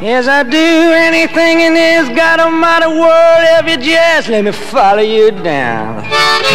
Yes, I'd do anything in this God Almighty world if you just let me follow you down.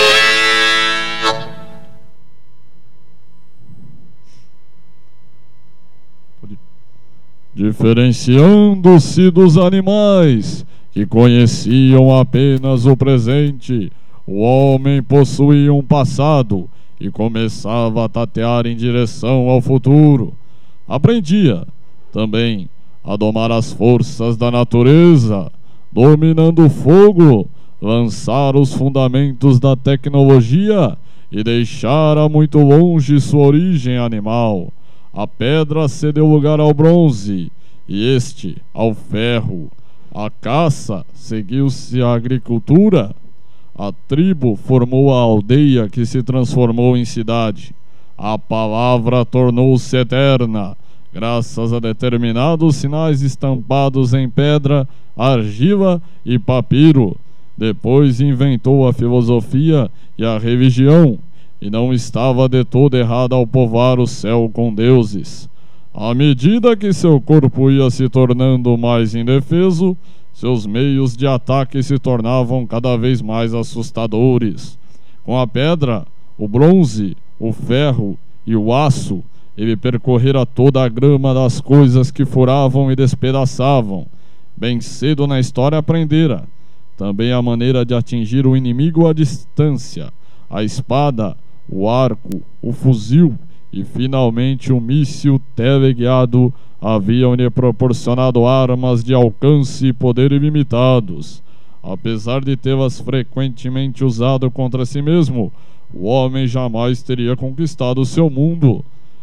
Diferenciando-se dos animais que conheciam apenas o presente, o homem possuía um passado e começava a tatear em direção ao futuro. Aprendia também a domar as forças da natureza, dominando o fogo, lançar os fundamentos da tecnologia e deixara muito longe sua origem animal. A pedra cedeu lugar ao bronze e este ao ferro. A caça seguiu-se à agricultura. A tribo formou a aldeia que se transformou em cidade. A palavra tornou-se eterna, graças a determinados sinais estampados em pedra, argila e papiro. Depois inventou a filosofia e a religião, e não estava de todo errado ao povoar o céu com deuses. À medida que seu corpo ia se tornando mais indefeso, seus meios de ataque se tornavam cada vez mais assustadores. Com a pedra, o bronze, o ferro e o aço, ele percorrera toda a grama das coisas que furavam e despedaçavam. Bem cedo na história aprendera também a maneira de atingir o inimigo à distância, a espada, o arco, o fuzil e finalmente o míssil teleguiado haviam lhe proporcionado armas de alcance e poder ilimitados. Apesar de tê-las frequentemente usado contra si mesmo, o homem jamais teria conquistado seu mundo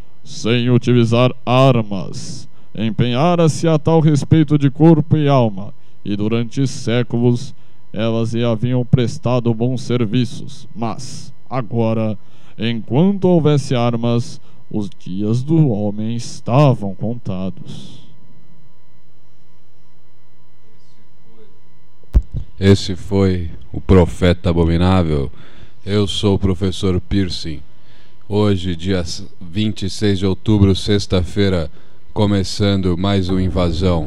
sem utilizar armas. Empenhara-se a tal respeito de corpo e alma, e durante séculos elas lhe haviam prestado bons serviços. Mas, agora, enquanto houvesse armas, os dias do homem estavam contados. Esse foi o Profeta Abominável. Eu sou o professor Piercing. Hoje, dia 26 de outubro, sexta-feira, começando mais uma invasão.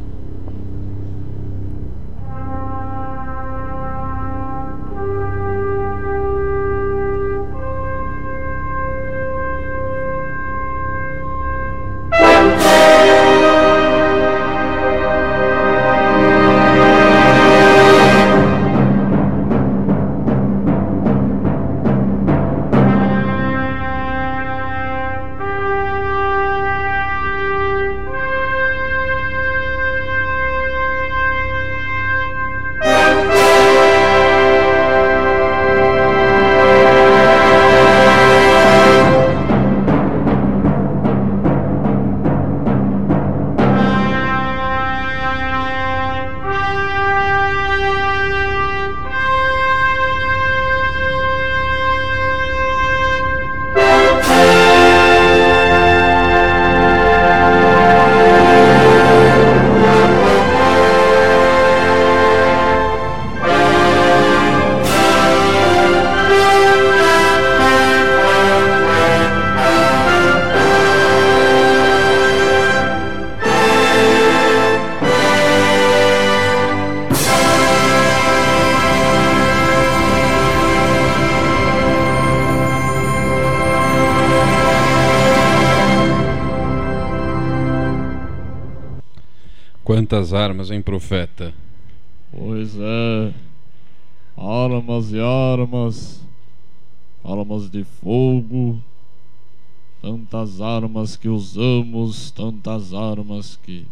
Quantas armas, hein, profeta? Pois é, armas e armas, armas de fogo, tantas armas que usamos, tantas armas que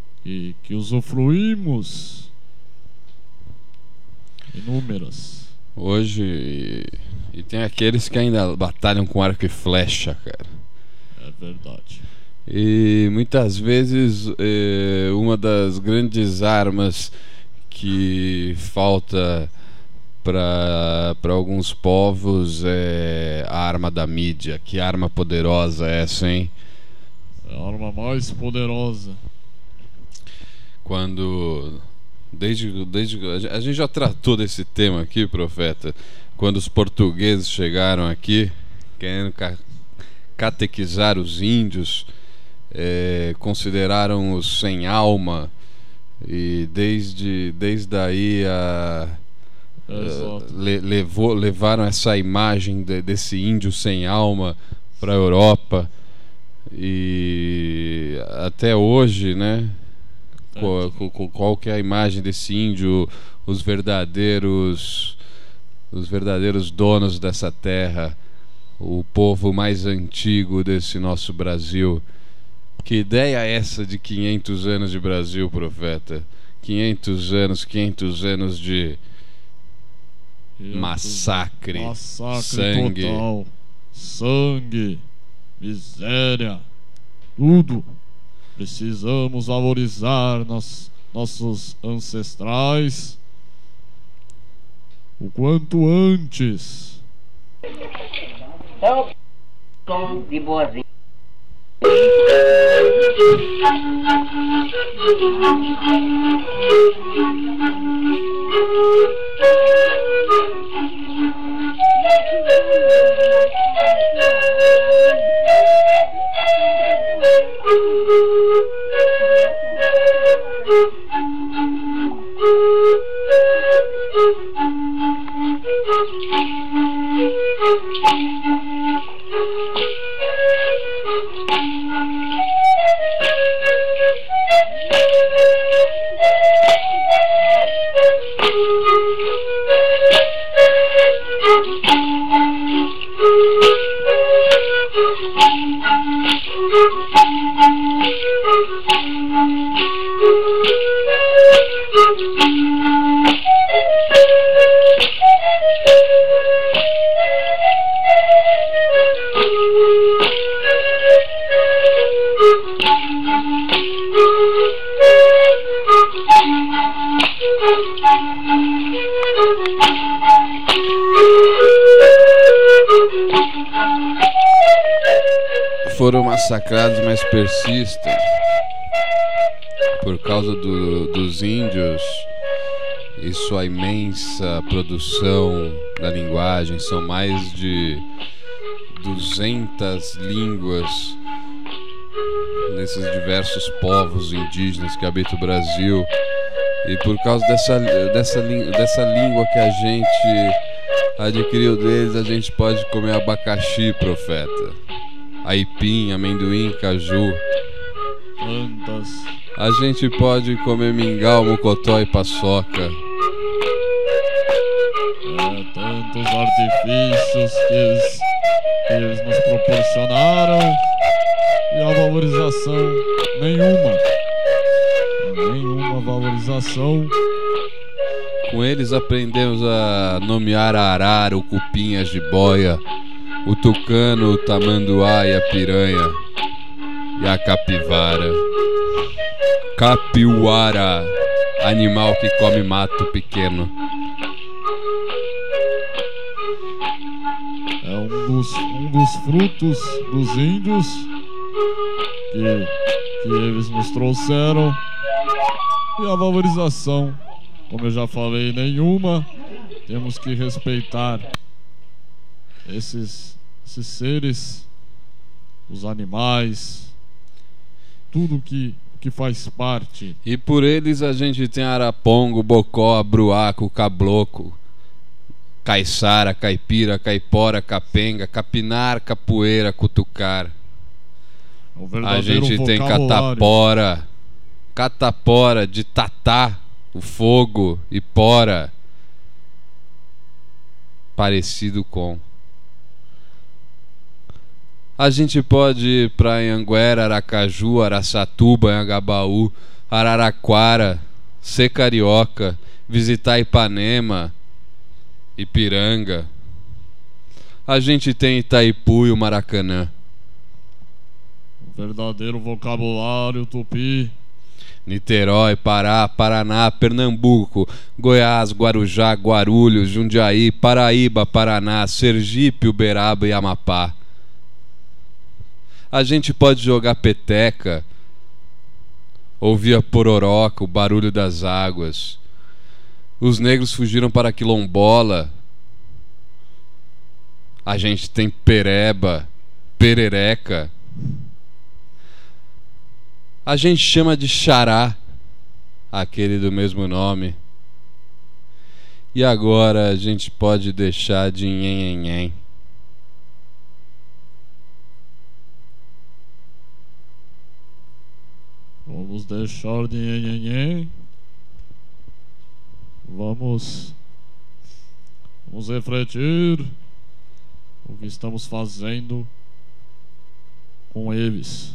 usufruímos, inúmeras. Hoje, e tem aqueles que ainda batalham com arco e flecha, cara. É verdade. E muitas vezes uma das grandes armas que falta para alguns povos é a arma da mídia. Que arma poderosa é essa, hein? É a arma mais poderosa. Desde a gente já tratou desse tema aqui, profeta, quando os portugueses chegaram aqui querendo catequizar os índios. consideraram-os sem alma, e desde aí levaram essa imagem desse índio sem alma para a Europa, e até hoje, né? Qual que é a imagem desse índio? Os verdadeiros donos dessa terra, o povo mais antigo desse nosso Brasil. Que ideia é essa de 500 anos de Brasil, profeta? 500 anos de massacre, sangue total, sangue, miséria, tudo. Precisamos valorizar nossos ancestrais o quanto antes. Então, tom de boazinha. Foram massacrados, mas persistem por causa dos índios e sua imensa produção da linguagem. São mais de 200 línguas nesses diversos povos indígenas que habitam o Brasil, e por causa dessa língua que a gente adquiriu deles, a gente pode comer abacaxi, profeta, aipim, amendoim, caju. Plantas. A gente pode comer mingau, mocotó e paçoca. Tantos artifícios que eles nos proporcionaram, e a valorização nenhuma valorização. Com eles aprendemos a nomear a arara, o cupim, a jiboia, o tucano, o tamanduá e a piranha, e a capivara. Capiuara, animal que come mato pequeno. É um dos frutos dos índios que eles nos trouxeram. E a valorização, como eu já falei, nenhuma. Temos que respeitar esses seres, os animais, tudo que faz parte. E por eles a gente tem arapongo, bocó, bruaco, cabloco, caiçara, caipira, caipora, capenga, capinar, capoeira, cutucar. A gente tem catapora de tatá, o fogo, e pora, parecido com. A gente pode ir para Anhanguera, Aracaju, Araçatuba, Anhangabaú, Araraquara, ser carioca, visitar Ipanema, Ipiranga. A gente tem Itaipu e o Maracanã. O verdadeiro vocabulário tupi. Niterói, Pará, Paraná, Pernambuco, Goiás, Guarujá, Guarulhos, Jundiaí, Paraíba, Paraná, Sergipe, Uberaba e Amapá. A gente pode jogar peteca, ouvir a pororoca, o barulho das águas. Os negros fugiram para Quilombola. A gente tem pereba, perereca. A gente chama de xará aquele do mesmo nome. E agora a gente pode deixar de nhenhenhen. Vamos deixar de nhenhenhen. Vamos refletir o que estamos fazendo com eles.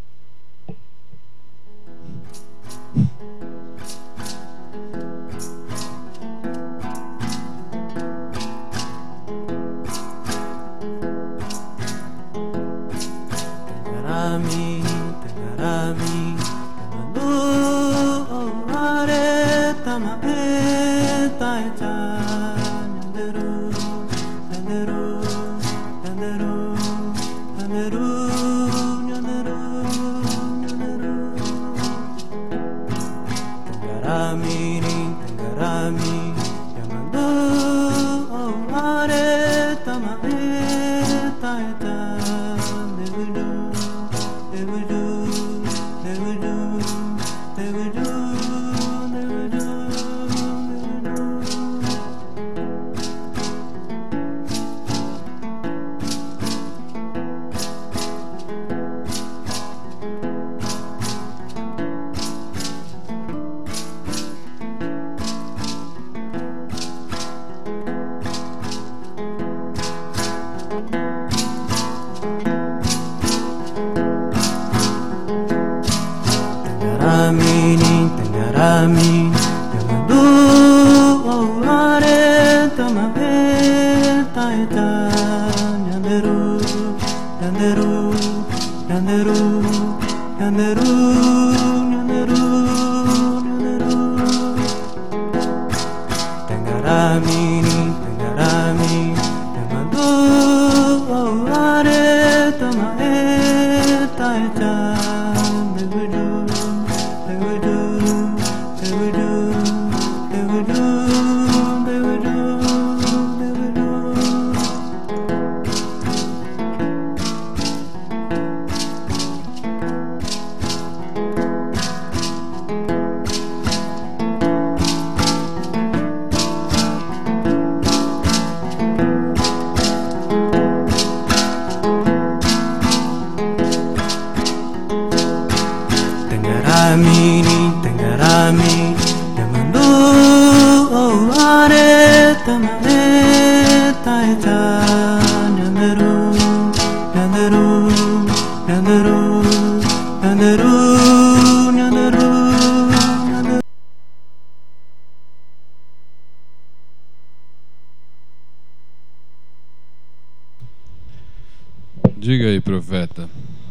Diga aí, profeta.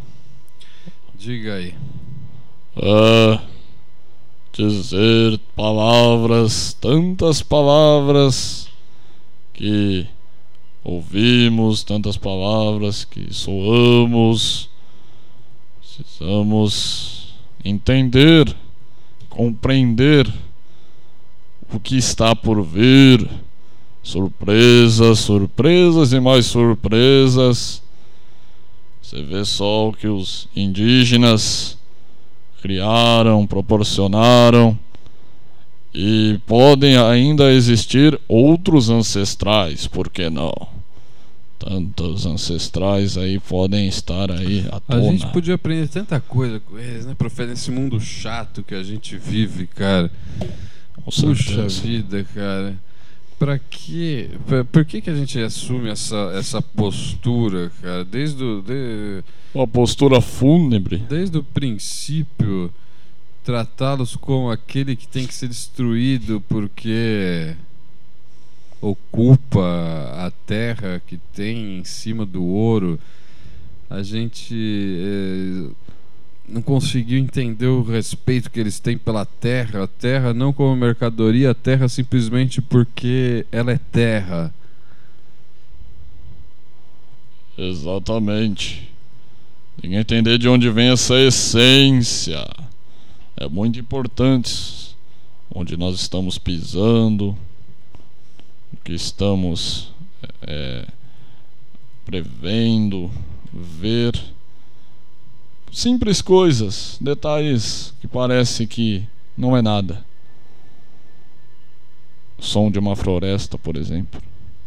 Diga aí. Dizer palavras, tantas palavras que ouvimos, tantas palavras que soamos. Precisamos entender, compreender o que está por vir. Surpresas, surpresas e mais surpresas. Você vê só o que os indígenas criaram, proporcionaram, e podem ainda existir outros ancestrais, por que não? Tantos ancestrais aí podem estar aí à tona. A gente podia aprender tanta coisa com eles, né, profeta? Nesse mundo chato que a gente vive, cara. Puxa vida, cara. Pra quê? Por que a gente assume essa postura, cara? Uma postura fúnebre. Desde o princípio, tratá-los como aquele que tem que ser destruído porque ocupa a terra que tem em cima do ouro. A gente não conseguiu entender o respeito que eles têm pela terra. A terra não como mercadoria, a terra simplesmente porque ela é terra. Exatamente. Tem que entender de onde vem essa essência. É muito importante onde nós estamos pisando, o que estamos prevendo, ver, simples coisas, detalhes que parece que não é nada. O som de uma floresta, por exemplo.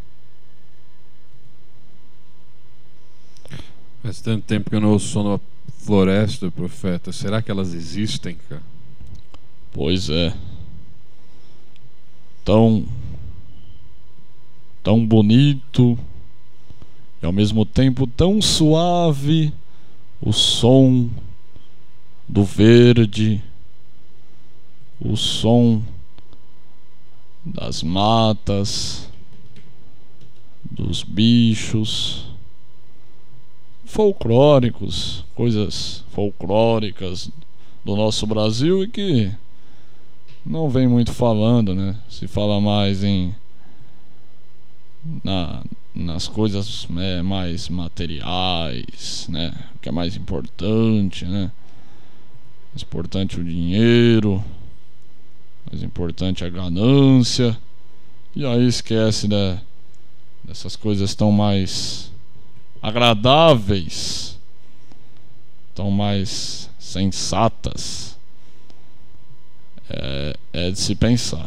Faz tanto tempo que eu não ouço som de uma floresta, profeta. Será que elas existem, cara? Pois é. Tão bonito e ao mesmo tempo tão suave o som do verde, o som das matas, dos bichos folclóricos, coisas folclóricas do nosso Brasil e que não vem muito falando, né? Se fala mais nas coisas mais materiais, né? O que é mais importante, né? Mais importante o dinheiro, mais importante a ganância, e aí esquece dessas coisas tão mais agradáveis, tão mais sensatas. É de se pensar,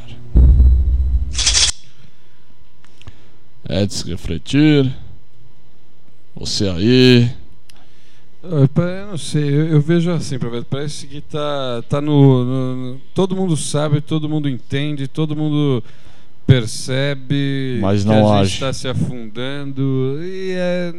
é de se refletir. Você aí, eu não sei, eu vejo assim, profeta, parece que tá no todo mundo sabe, todo mundo entende, todo mundo percebe, mas que não a age. gente está se afundando e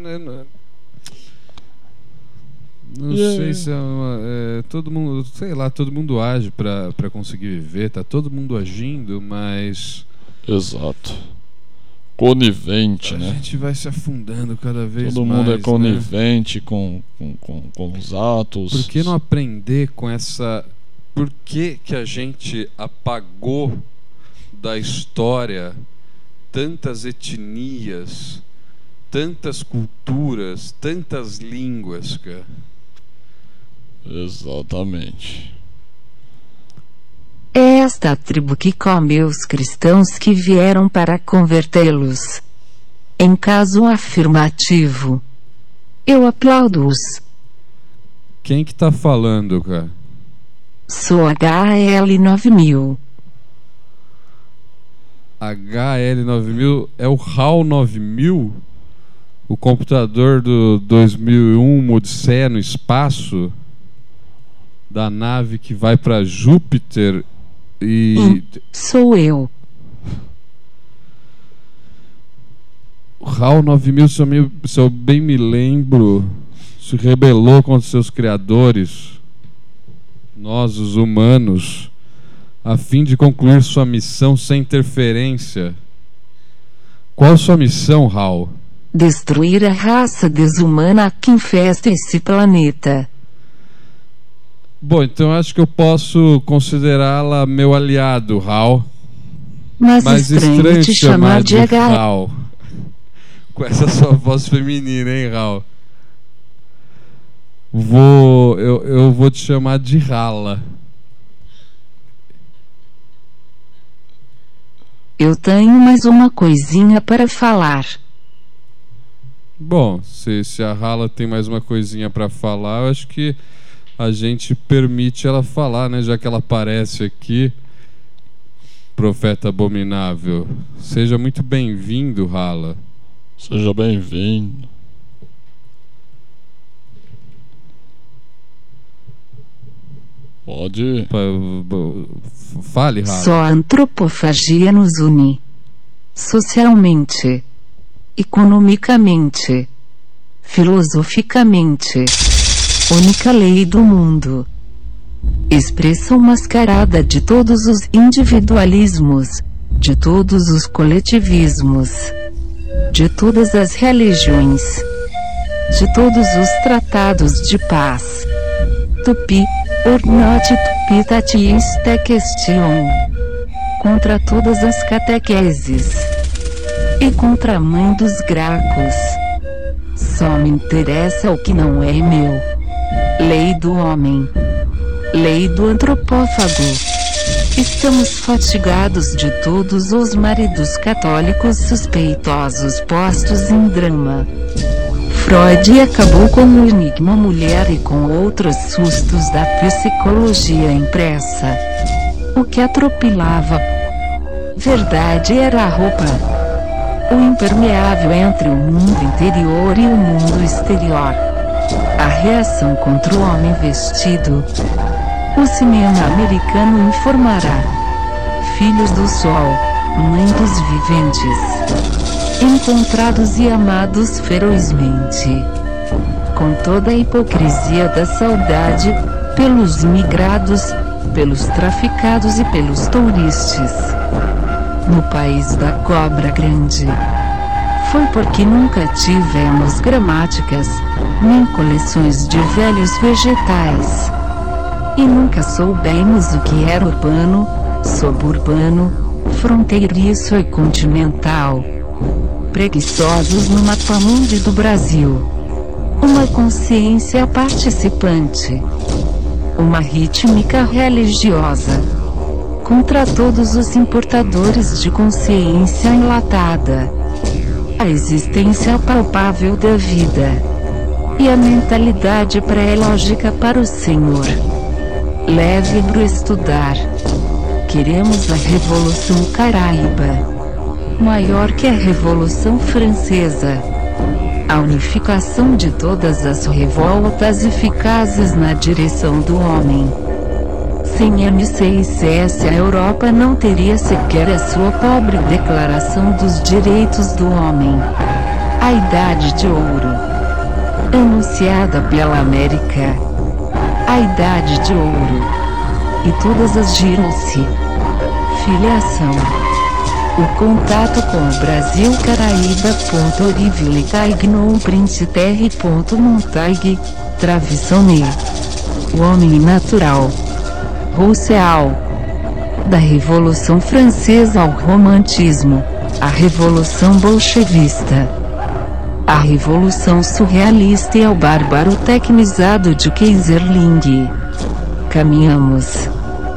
não sei se todo mundo, sei lá, todo mundo age para conseguir viver, tá todo mundo agindo, mas exato, conivente, a né? gente vai se afundando cada vez mais. Todo mundo é né? conivente com os atos. Por que não aprender com essa... Por que a gente apagou da história tantas etnias, tantas culturas, tantas línguas, cara? Exatamente. É esta tribo que come os cristãos que vieram para convertê-los. Em caso afirmativo, eu aplaudo-os. Quem que tá falando, cara? Sou HL 9000. HL9000 é o HAL 9000? O computador do 2001 Odisseia no espaço? Da nave que vai para Júpiter e... Sou eu. O HAL 9000, se eu bem me lembro, se rebelou contra seus criadores, nós, os humanos, a fim de concluir sua missão sem interferência. Qual sua missão, HAL? Destruir a raça desumana que infesta esse planeta. Bom, então acho que eu posso considerá-la meu aliado, HAL. Mas estranho te chamar de HAL. Com essa sua voz feminina, hein, HAL? Eu vou te chamar de Rala. Eu tenho mais uma coisinha para falar. Bom, se a Rala tem mais uma coisinha para falar, eu acho que a gente permite ela falar, né? Já que ela aparece aqui, profeta abominável. Seja muito bem-vindo, Rala. Seja bem-vindo. Pode. Fale, Rala. Só a antropofagia nos une. Socialmente, economicamente, filosoficamente. Única lei do mundo. Expressão mascarada de todos os individualismos, de todos os coletivismos, de todas as religiões, de todos os tratados de paz. Tupi, or not tupi tatiista question. Contra todas as catequeses. E contra a mãe dos gracos. Só me interessa o que não é meu. Lei do homem. Lei do antropófago. Estamos fatigados de todos os maridos católicos suspeitosos postos em drama. Freud acabou com o enigma mulher e com outros sustos da psicologia impressa. O que atropelava verdade era a roupa, o impermeável entre o mundo interior e o mundo exterior. A reação contra o homem vestido. O cinema americano informará. Filhos do sol, mãe dos viventes, encontrados e amados ferozmente, com toda a hipocrisia da saudade, pelos imigrados, pelos traficados e pelos touristas. No país da cobra grande. Foi porque nunca tivemos gramáticas, nem coleções de velhos vegetais. E nunca soubemos o que era urbano, suburbano, fronteiriço e continental. Preguiçosos no mapamundi do Brasil. Uma consciência participante. Uma rítmica religiosa. Contra todos os importadores de consciência enlatada. A existência palpável da vida. E a mentalidade pré-lógica para o Senhor. Leve para estudar. Queremos a Revolução Caraíba. Maior que a Revolução Francesa. A unificação de todas as revoltas eficazes na direção do homem. Sem MCICS a Europa não teria sequer a sua pobre Declaração dos Direitos do Homem. A Idade de Ouro. Anunciada pela América. A Idade de Ouro. E todas as giram-se. Filiação. O contato com o Brasil Caraíba.orivilicaignoprintterre.montag, Travissone. O homem natural. Rousseau. Da Revolução Francesa ao Romantismo, a Revolução Bolchevista, a Revolução Surrealista e ao bárbaro tecnizado de Keyserling. Caminhamos.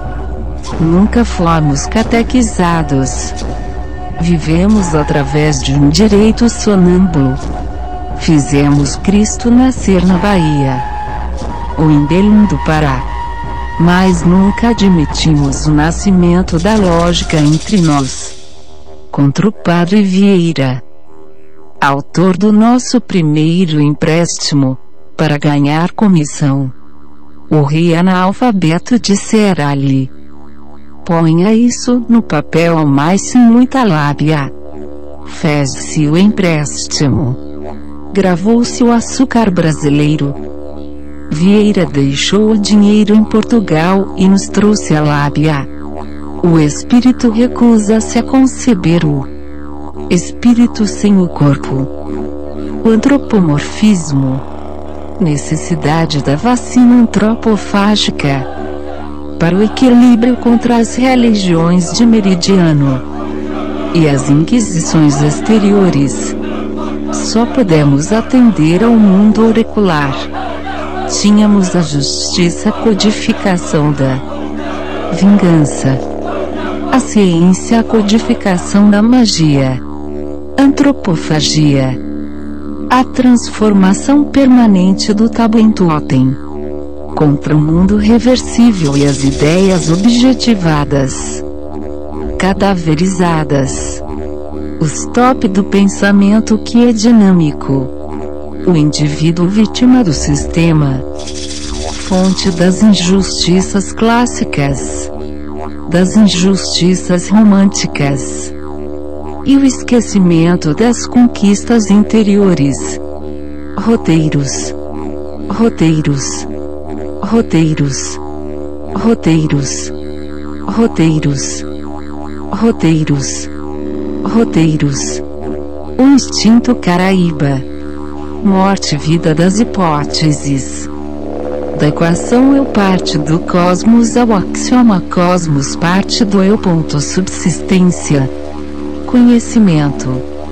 Nunca fomos catequizados. Vivemos através de um direito sonâmbulo. Fizemos Cristo nascer na Bahia, ou em Belém do Pará. Mas nunca admitimos o nascimento da lógica entre nós. Contra o Padre Vieira, autor do nosso primeiro empréstimo, para ganhar comissão. O rei analfabeto dissera-lhe: ponha isso no papel, mas sem muita lábia. Fez-se o empréstimo. Gravou-se o açúcar brasileiro. Vieira deixou o dinheiro em Portugal e nos trouxe a lábia. O espírito recusa-se a conceber o espírito sem o corpo. O antropomorfismo. Necessidade da vacina antropofágica. Para o equilíbrio contra as religiões de meridiano e as inquisições exteriores. Só podemos atender ao mundo auricular. Tínhamos a justiça, a codificação da vingança. A ciência, a codificação da magia. Antropofagia. A transformação permanente do tabu em totem. Contra o mundo reversível e as ideias objetivadas. Cadaverizadas. O stop do pensamento que é dinâmico. O indivíduo vítima do sistema. Fonte das injustiças clássicas. Das injustiças românticas. E o esquecimento das conquistas interiores. Roteiros. Roteiros. Roteiros. Roteiros. Roteiros. Roteiros. Roteiros. O instinto Caraíba. Morte e vida das hipóteses. Da equação eu parte do cosmos ao axioma cosmos parte do eu. Subsistência. Conhecimento.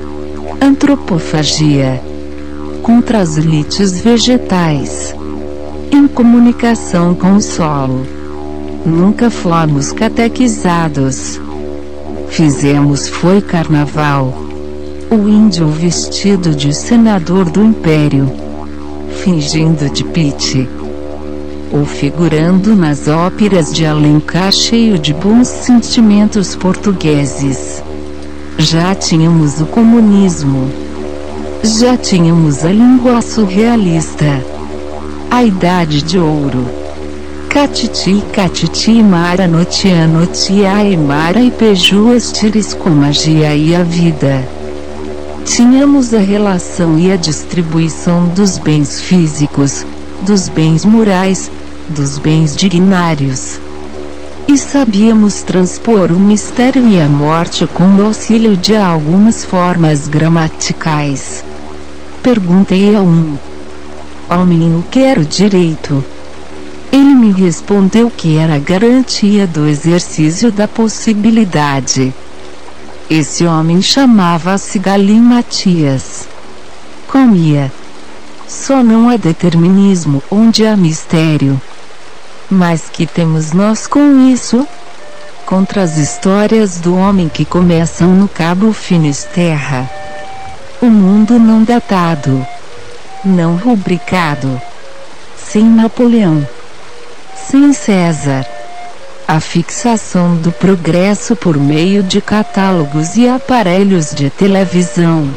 Antropofagia. Contra as elites vegetais. Em comunicação com o solo. Nunca fomos catequizados. Fizemos foi carnaval. O índio vestido de senador do império, fingindo de Pitt, ou figurando nas óperas de Alencar cheio de bons sentimentos portugueses. Já tínhamos o comunismo. Já tínhamos a língua surrealista. A Idade de Ouro. Catiti, catiti, mara, notia, notia, e mara e pejuas tires com magia e a vida. Tínhamos a relação e a distribuição dos bens físicos, dos bens morais, dos bens dignários. E sabíamos transpor o mistério e a morte com o auxílio de algumas formas gramaticais. Perguntei a um homem o que era o direito. Ele me respondeu que era a garantia do exercício da possibilidade. Esse homem chamava-se Galim Matias. Comia. Só não há determinismo onde há mistério. Mas que temos nós com isso? Contra as histórias do homem que começam no Cabo Finisterra. O mundo não datado. Não rubricado. Sem Napoleão. Sem César. A fixação do progresso por meio de catálogos e aparelhos de televisão.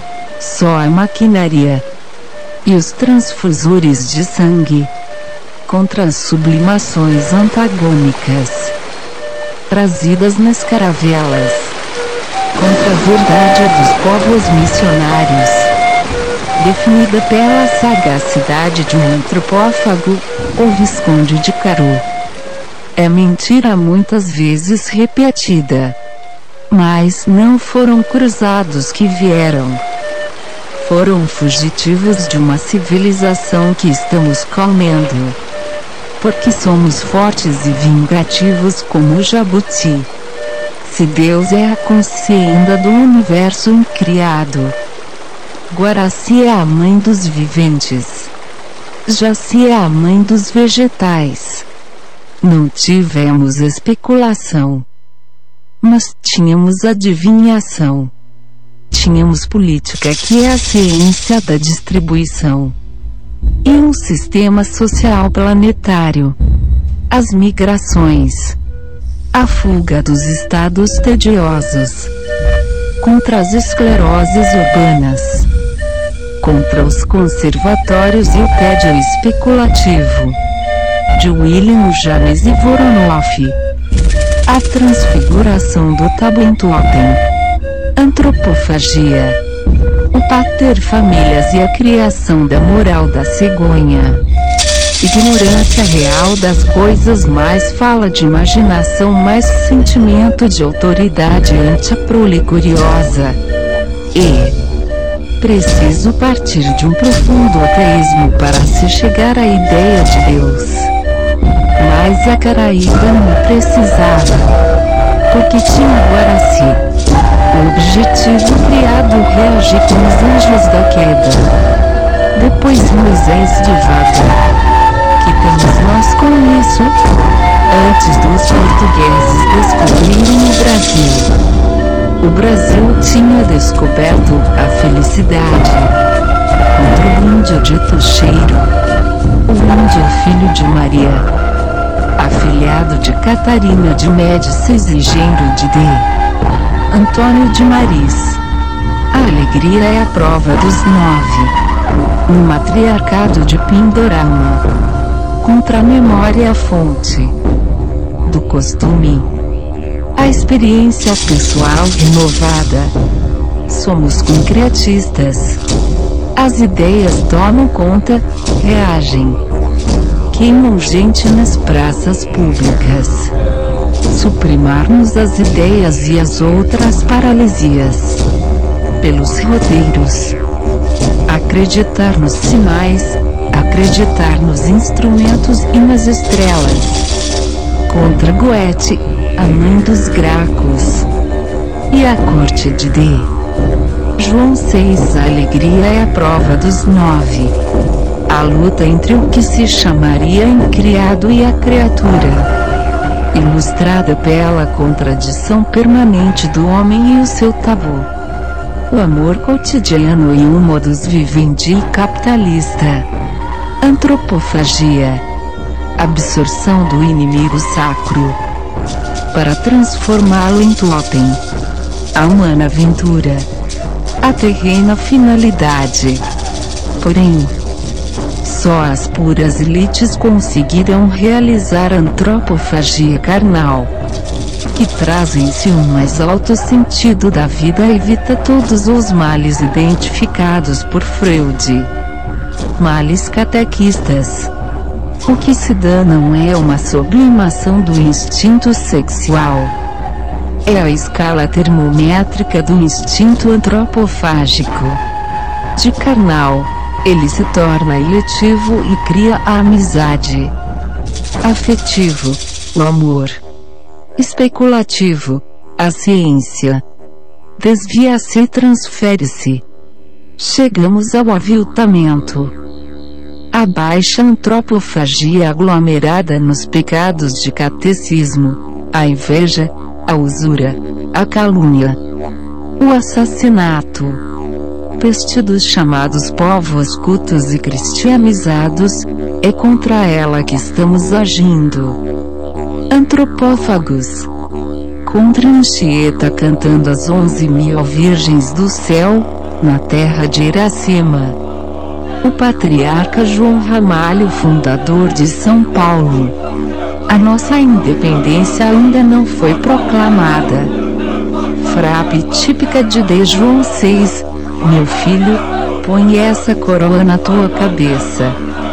Só a maquinaria. E os transfusores de sangue. Contra as sublimações antagônicas. Trazidas nas caravelas. Contra a verdade dos povos missionários. Definida pela sagacidade de um antropófago, ou Visconde de Caru. É mentira muitas vezes repetida. Mas não foram cruzados que vieram. Foram fugitivos de uma civilização que estamos comendo. Porque somos fortes e vingativos como o jabuti. Se Deus é a consciência do universo incriado, Guaraci é a mãe dos viventes. Jaci é a mãe dos vegetais. Não tivemos especulação. Mas tínhamos adivinhação. Tínhamos política, que é a ciência da distribuição. E um sistema social planetário. As migrações. A fuga dos estados tediosos. Contra as escleroses urbanas. Contra os conservatórios e o tédio especulativo. De William James e Voronoff. A transfiguração do tabentotem. Antropofagia. O paterfamílias e a criação da moral da cegonha. Ignorância real das coisas, mais fala de imaginação, mais sentimento de autoridade ante a prole curiosa. E preciso partir de um profundo ateísmo para se chegar à ideia de Deus. Mas a Caraíba não precisava, porque tinha Guaraci. O objetivo criado reagir com os anjos da queda. Depois Moisés devagar. Que temos nós com isso? Antes dos portugueses descobrirem o Brasil tinha descoberto a felicidade. Contra o índio de Tuxeiro. O índio filho de Maria. Afilhado de Catarina de Médicis e genro de D. Antônio de Maris. A alegria é a prova dos 9. No matriarcado de Pindorama. Contra a memória a fonte do costume. A experiência pessoal renovada. Somos concretistas. As ideias tomam conta, reagem. Queimam gente nas praças públicas. Suprimar-nos as ideias e as outras paralisias. Pelos rodeiros. Acreditar nos sinais, acreditar nos instrumentos e nas estrelas. Contra Goethe, a mãe dos Gracos. E a corte de D. João 6. A alegria é a prova dos 9. A luta entre o que se chamaria incriado e a criatura. Ilustrada pela contradição permanente do homem e o seu tabu. o amor cotidiano e um modus vivendi capitalista. Antropofagia. Absorção do inimigo sacro para transformá-lo em totem. A humana aventura. A terrena finalidade. Porém, só as puras elites conseguirão realizar a antropofagia carnal, que traz em si um mais alto sentido da vida e evita todos os males identificados por Freud. Males catequistas. O que se dá não é uma sublimação do instinto sexual. É a escala termométrica do instinto antropofágico. De carnal, ele se torna eletivo e cria a amizade. Afetivo, o amor. Especulativo, a ciência. Desvia-se e transfere-se. Chegamos ao aviltamento. A baixa antropofagia aglomerada nos pecados de catecismo, a inveja, a usura, a calúnia, o assassinato. Peste dos chamados povos cultos e cristianizados, é contra ela que estamos agindo. Antropófagos. Contra Anchieta cantando as 11.000 virgens do céu, na terra de Iracema. O patriarca João Ramalho, fundador de São Paulo. A nossa independência ainda não foi proclamada. Frape típica de D. João VI, meu filho, põe essa coroa na tua cabeça.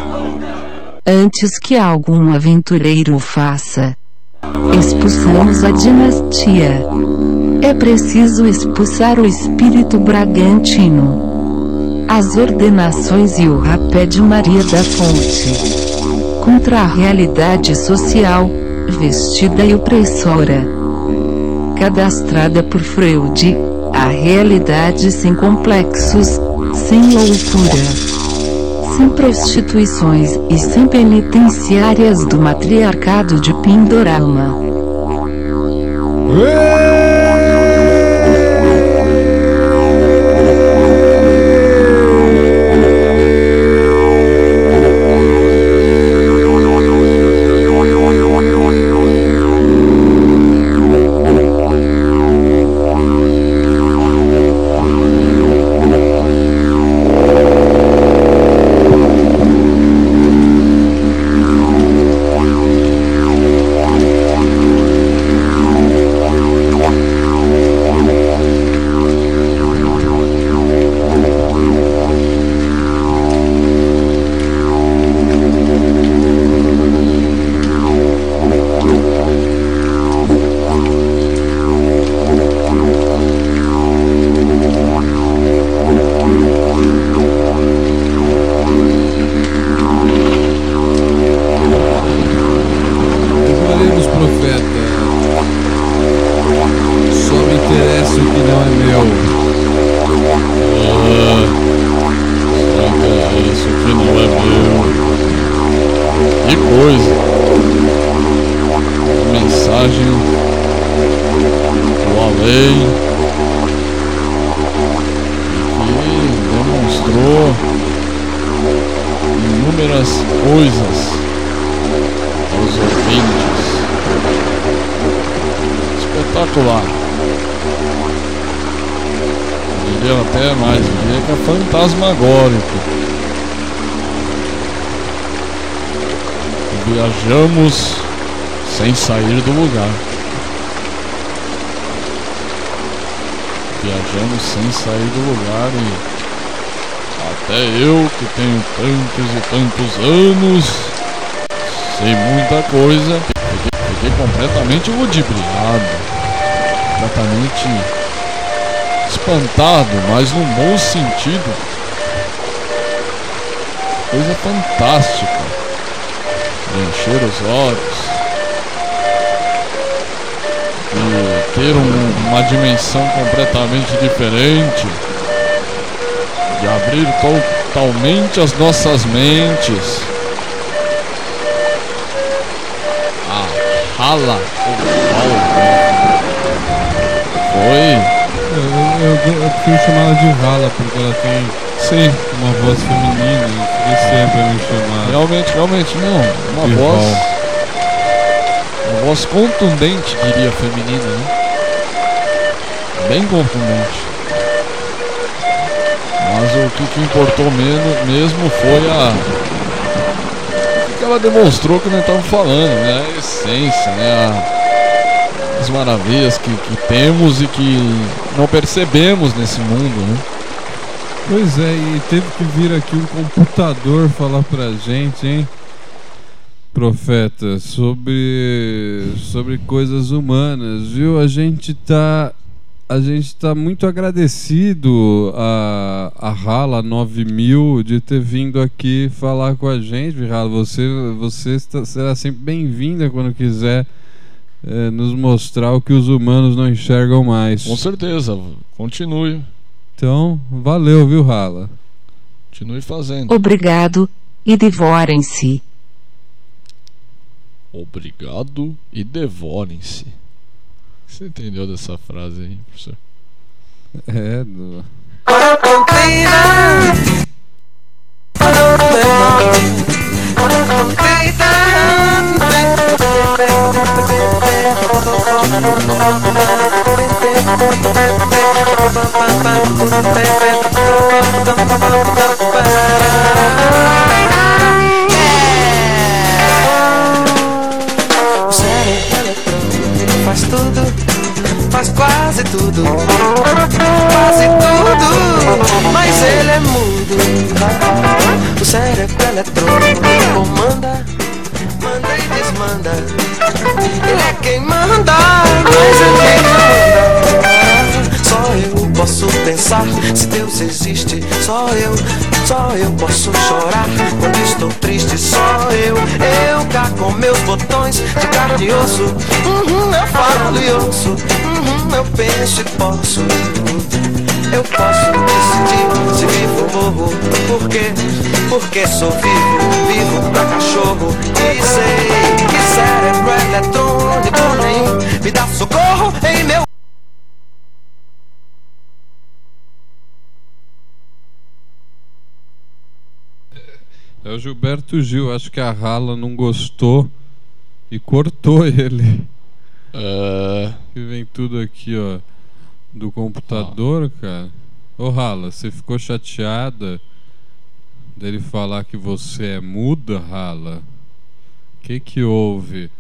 Antes que algum aventureiro o faça, expulsamos a dinastia. É preciso expulsar o espírito bragantino. As ordenações e o rapé de Maria da Fonte. Contra a realidade social, vestida e opressora. Cadastrada por Freud, a realidade sem complexos, sem loucura, sem prostituições e sem penitenciárias do matriarcado de Pindorama. Espetacular. Eu diria até mais, eu diria que é fantasmagórico. Viajamos sem sair do lugar. Viajamos sem sair do lugar e até eu, que tenho tantos e tantos anos, sei muita coisa, fiquei completamente ludibriado, completamente espantado, mas num bom sentido. Coisa fantástica, de encher os olhos, de ter uma dimensão completamente diferente, de abrir totalmente as nossas mentes. A rala foi Eu prefiro chamar ela de Hala, porque ela tem Sim, uma voz feminina, e sempre me chamar. realmente não. de Uma voz contundente, diria feminina, né? Bem contundente. Mas o que importou mesmo foi o que ela demonstrou que nós estamos falando, né? A essência, né? As maravilhas que temos e que não percebemos nesse mundo, né? Pois é, e teve que vir aqui um computador falar pra gente, hein, profeta, sobre coisas humanas, viu? A gente tá muito agradecido a Hala 9000 de ter vindo aqui falar com a gente, Hala. Você será sempre bem-vinda quando quiser nos mostrar o que os humanos não enxergam mais. Com certeza, continue. Então, valeu, viu, Hala? Continue fazendo. Obrigado, e devorem-se. Obrigado e devorem-se. O que você entendeu dessa frase aí, professor? O cérebro eletrônico faz tudo, faz quase tudo, mas ele é mudo. O cérebro eletrônico comanda, manda e desmanda. Ele é quem manda, mas ele não manda. Só eu posso pensar se Deus existe. Só eu posso chorar quando estou triste. Só eu cá com meus botões de carne e osso. Eu falo e ouço, eu penso e posso. Eu posso decidir se vivo ou morro. Por quê? Porque sou vivo pra cachorro. E sei que cérebro eletrônico nenhum me dá socorro em meu. É o Gilberto Gil, acho que a Hala não gostou e cortou ele. Que vem tudo aqui, ó, do computador, cara. Ô Hala, você ficou chateada dele falar que você é muda, Hala? O que houve?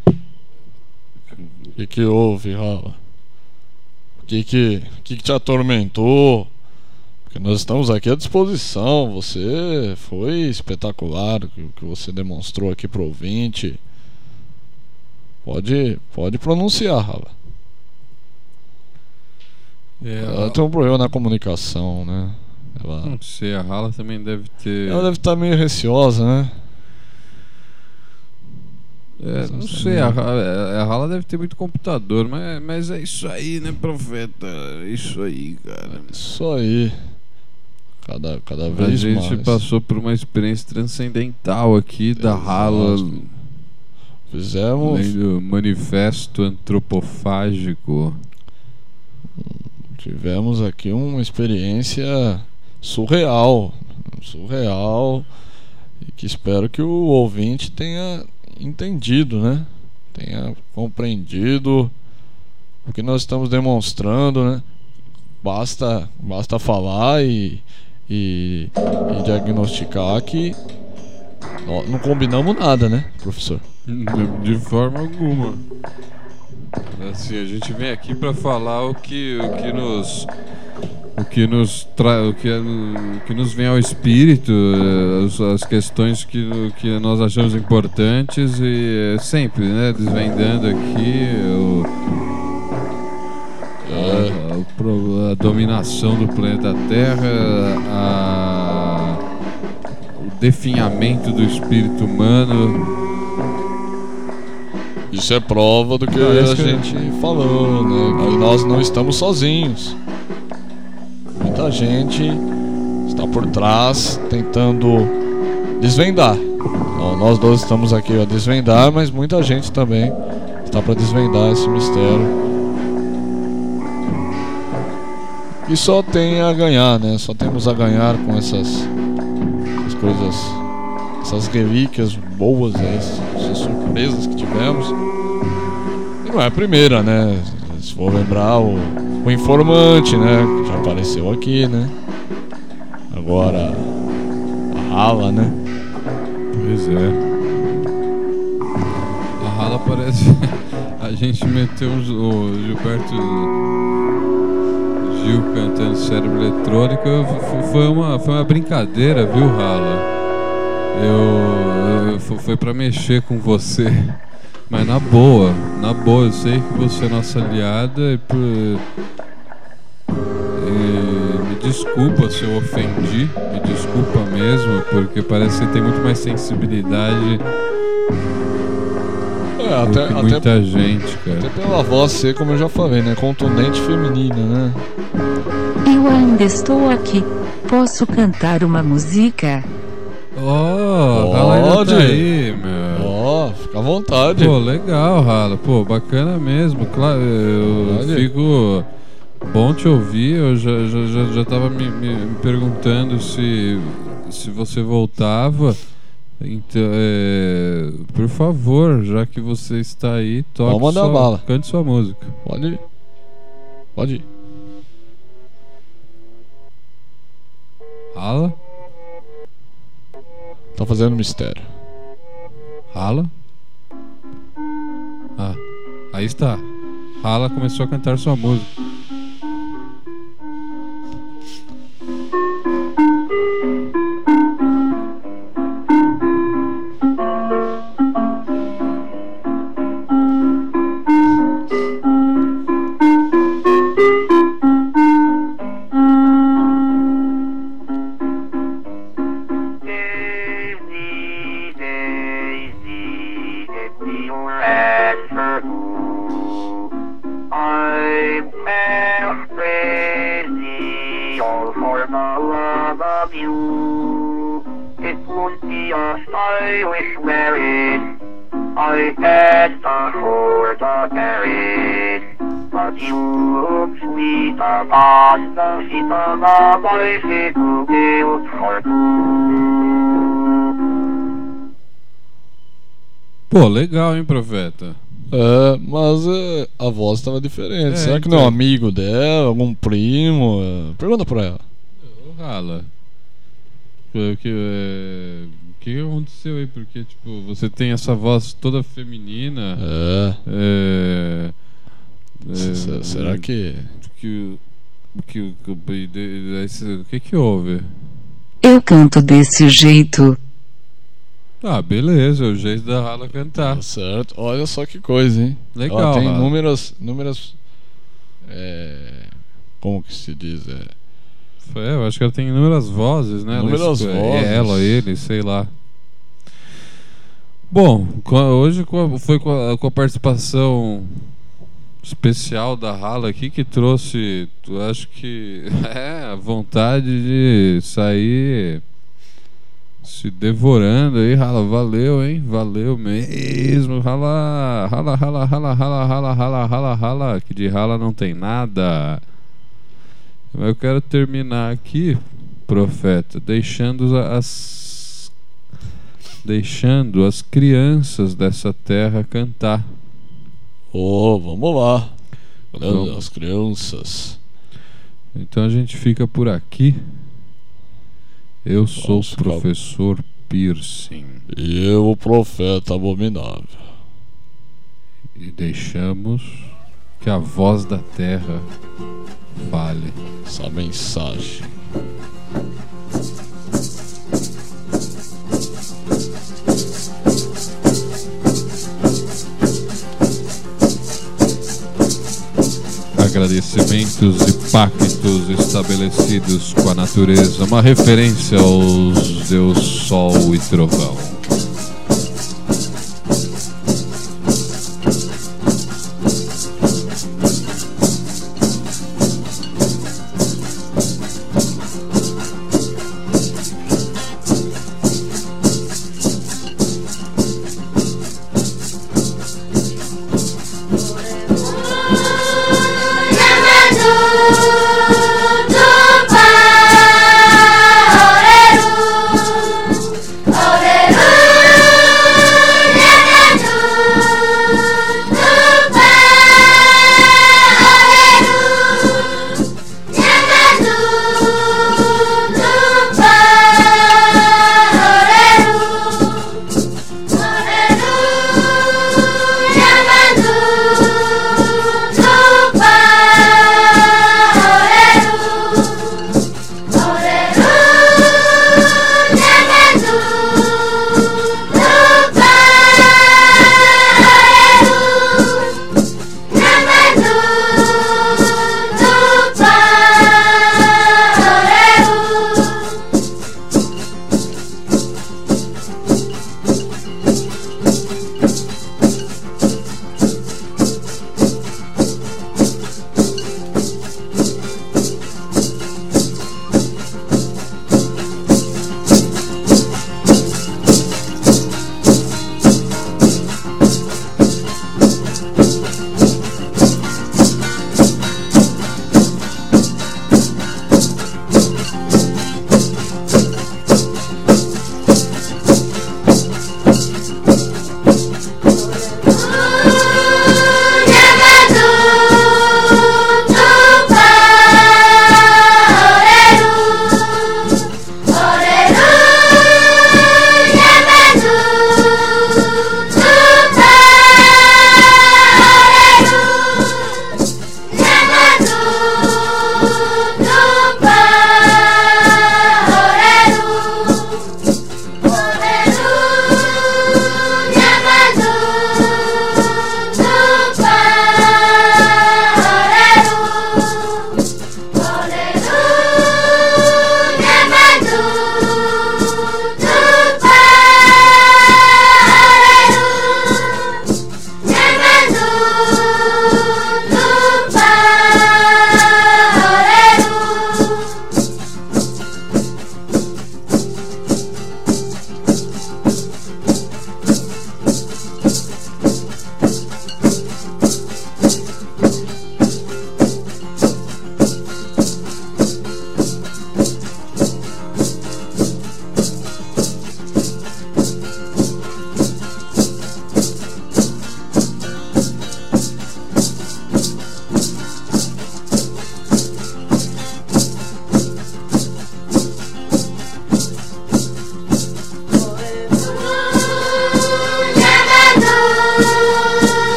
O que houve, Hala? O que te atormentou? Porque nós estamos aqui à disposição. Você foi espetacular o que você demonstrou aqui pro ouvinte. Pode pronunciar, Hala. Ela tem um problema na comunicação, né? Não sei, a Hala também deve ter. Ela deve estar meio receosa, né? Não sei, a Hala deve ter muito computador, mas é isso aí, né, profeta? É isso aí, cara. Isso aí. Cada vez mais. A gente passou por uma experiência transcendental aqui da Hala. Fizemos. Lendo Manifesto Antropofágico. Tivemos aqui uma experiência surreal, e que espero que o ouvinte tenha entendido, né? Tenha compreendido o que nós estamos demonstrando, né? Basta falar e diagnosticar que não combinamos nada, né, professor? De forma alguma. Assim, a gente vem aqui para falar o que nos vem ao espírito, as questões que nós achamos importantes e sempre, né, desvendando aqui a dominação do planeta Terra, o definhamento do espírito humano. Isso é prova do que a gente falou, né? Que nós não estamos sozinhos. Muita gente está por trás tentando desvendar. Nós dois estamos aqui a desvendar, mas muita gente também está para desvendar esse mistério. E só tem a ganhar, né? Só temos a ganhar com essas coisas, essas relíquias boas, essas surpresas que tivemos. E não é a primeira, né? Se for lembrar o Informante, né? Que já apareceu aqui, né? Agora a Hala, né? Pois é. A Hala parece. A gente meteu o Gilberto Gil cantando Cérebro Eletrônico. Foi uma brincadeira, viu, Hala? Foi pra mexer com você. Mas na boa, eu sei que você é nossa aliada me desculpa se eu ofendi, me desculpa mesmo, porque parece que tem muito mais sensibilidade do que muita gente, cara. Até pela voz ser, como eu já falei, né? Contundente feminina, né? Eu ainda estou aqui. Posso cantar uma música? Hala ainda tá aí, meu. Fica à vontade. Pô, legal, Hala. Pô, bacana mesmo. Claro, eu fico bom te ouvir. Eu já tava me perguntando se você voltava. Então, por favor, já que você está aí, cante sua música. Pode ir. Hala? Tá fazendo mistério. Hala? Ah, aí está. Hala começou a cantar sua música. Pô, legal, hein, Profeta? Mas a voz tava diferente. Será que então... não é um amigo dela, algum primo? Pergunta pra ela. Hala. O que aconteceu aí? Porque, tipo, você tem essa voz toda feminina. Será que... O que houve? Eu canto desse jeito. Ah, beleza, é o jeito da Hala cantar. Tá certo. Olha só que coisa, hein? Legal. Tem Hala. inúmeras como que se diz? Eu acho que ela tem inúmeras vozes, né? Inúmeras vozes. Ela, ele, sei lá. Bom, hoje foi com a participação especial da Hala aqui que trouxe, acho que a vontade de sair se devorando aí, Hala. Valeu, hein? Valeu mesmo. Hala, que de Hala não tem nada. Eu quero terminar aqui, Profeta, deixando as crianças dessa terra cantar. Vamos lá. As crianças. Então a gente fica por aqui. Eu sou o Professor Piercing. E eu, o Profeta Abominável. E deixamos que a voz da terra fale essa mensagem. Agradecimentos e pactos estabelecidos com a natureza, uma referência aos Deus Sol e Trovão.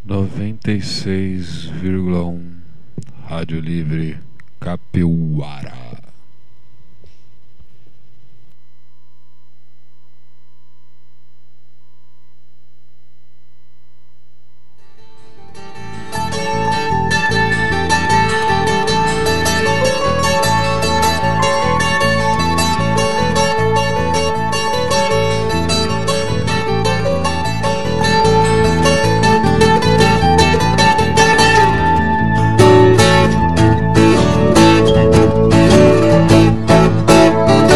96,1 Rádio Livre Capeuara.